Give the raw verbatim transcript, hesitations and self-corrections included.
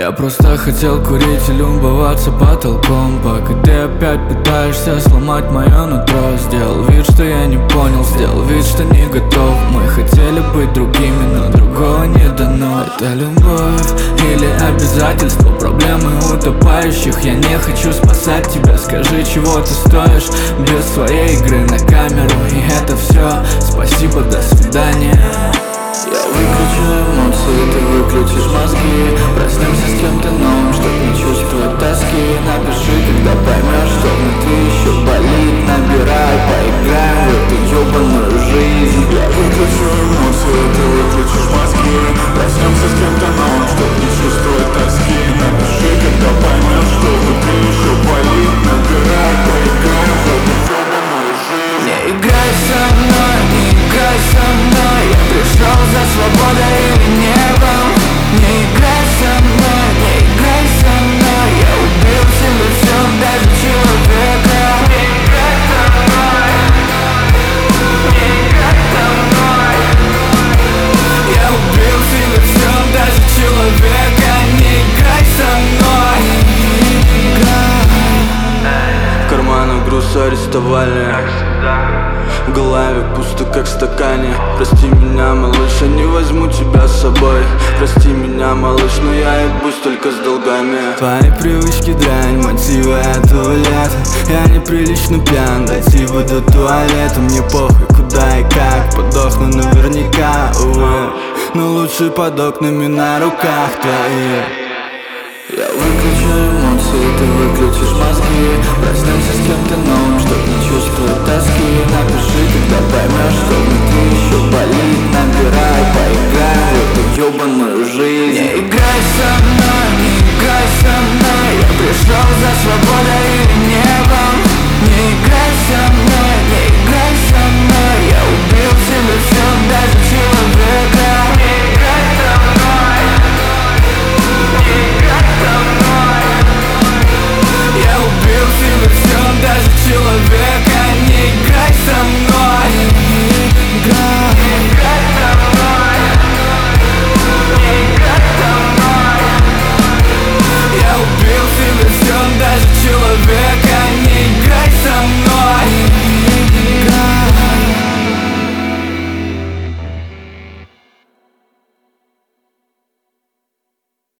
Я просто хотел курить и любоваться потолком, пока ты опять пытаешься сломать мое нутро. Сделал вид, что я не понял, сделал вид, что не готов. Мы хотели быть другими, но другого не дано. Это любовь или обязательство, проблемы утопающих. Я не хочу спасать тебя, скажи, чего ты стоишь без своей игры на камеру. И это все, спасибо, до свидания. Я выключу эмоции, ты выключишь мозги. Проснемся с кем-то новым, чтоб не чувствовать тоски. Напиши, когда поймешь, что внутри еще болит. Набирай, поиграем в эту ебаную жизнь. Я выключу эмоции, ты выключишь мозги. Проснемся с кем-то новым, чтоб не чувствовать тоски. Напиши, когда поймешь, что внутри еще болит. Набирай, поиграем в эту ебаную жизнь. Не играй со мной, не играй со мной. Я пришел за свободой или небом. Не играй со мной, не играй со мной. Я убил себе все, даже человека. Не играй со мной, не играй со мной. Я убил себе все, даже человека. Не играй со мной, не играй. В карманах груз арестовали, в голове пусто, как в стакане. Прости меня, малыш, я не возьму тебя с собой. Прости меня, малыш, но я ебусь только с долгами. Твои привычки дрянь, мотивы этого лета. Я неприлично пьян, дойти бы до туалета. Мне похуй, куда и как, подохну наверняка, увы. Но лучше под окнами на руках твоих. Я выключу эмоции, ты выключишь мозги.